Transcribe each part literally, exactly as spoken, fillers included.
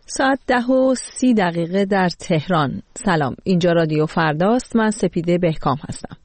ساعت ده و سی دقیقه در تهران. سلام، اینجا رادیو فرداست. من سپیده بهکام هستم.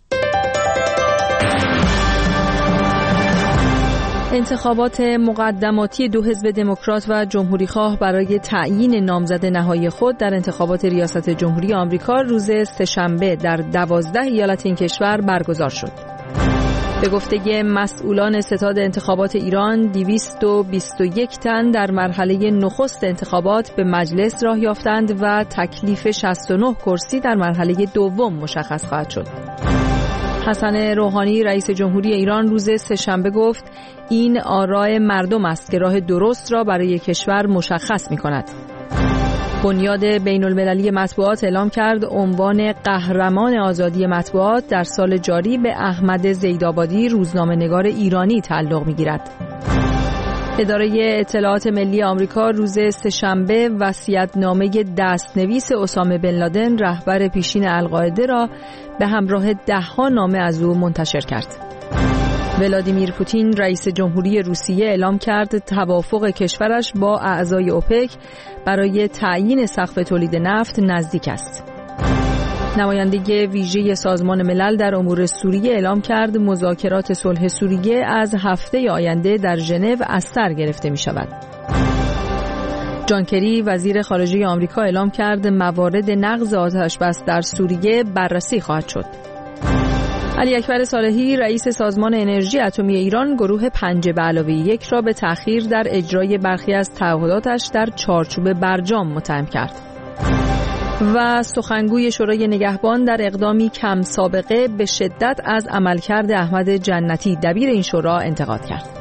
انتخابات مقدماتی دو حزب دموکرات و جمهوریخواه برای تعیین نامزد نهایی خود در انتخابات ریاست جمهوری آمریکا روز سه‌شنبه در دوازده ایالت این کشور برگزار شد. به گفته مسئولان ستاد انتخابات ایران، دویست و بیست و یک تن در مرحله نخست انتخابات به مجلس راه یافتند و تکلیف شصت و نه کرسی در مرحله دوم مشخص خواهد شد. حسن روحانی رئیس جمهوری ایران روز سه‌شنبه گفت این آراء مردم است که راه درست را برای کشور مشخص می‌کند. بنیاد بین المللی مطبوعات اعلام کرد عنوان قهرمان آزادی مطبوعات در سال جاری به احمد زیدآبادی، روزنامه‌نگار ایرانی تعلق می‌گیرد. اداره اطلاعات ملی آمریکا روز سه‌شنبه وصیت‌نامه دستنویس اسامه بن لادن رهبر پیشین القاعده را به همراه ده‌ها نامه از او منتشر کرد. ولادیمیر پوتین رئیس جمهوری روسیه اعلام کرد توافق کشورش با اعضای اوپک برای تعیین سقف تولید نفت نزدیک است. نماینده ویژه سازمان ملل در امور سوریه اعلام کرد مذاکرات صلح سوریه از هفته آینده در ژنو از سر گرفته می شود. جان کری وزیر خارجه آمریکا اعلام کرد موارد نقض آتشبس در سوریه بررسی خواهد شد. علی اکبر صالحی رئیس سازمان انرژی اتمی ایران گروه پنج به علاوه یک را به تأخیر در اجرای برخی از تعهداتش در چارچوب برجام متهم کرد. و سخنگوی شورای نگهبان در اقدامی کم سابقه به شدت از عملکرد احمد جنتی دبیر این شورا انتقاد کرد.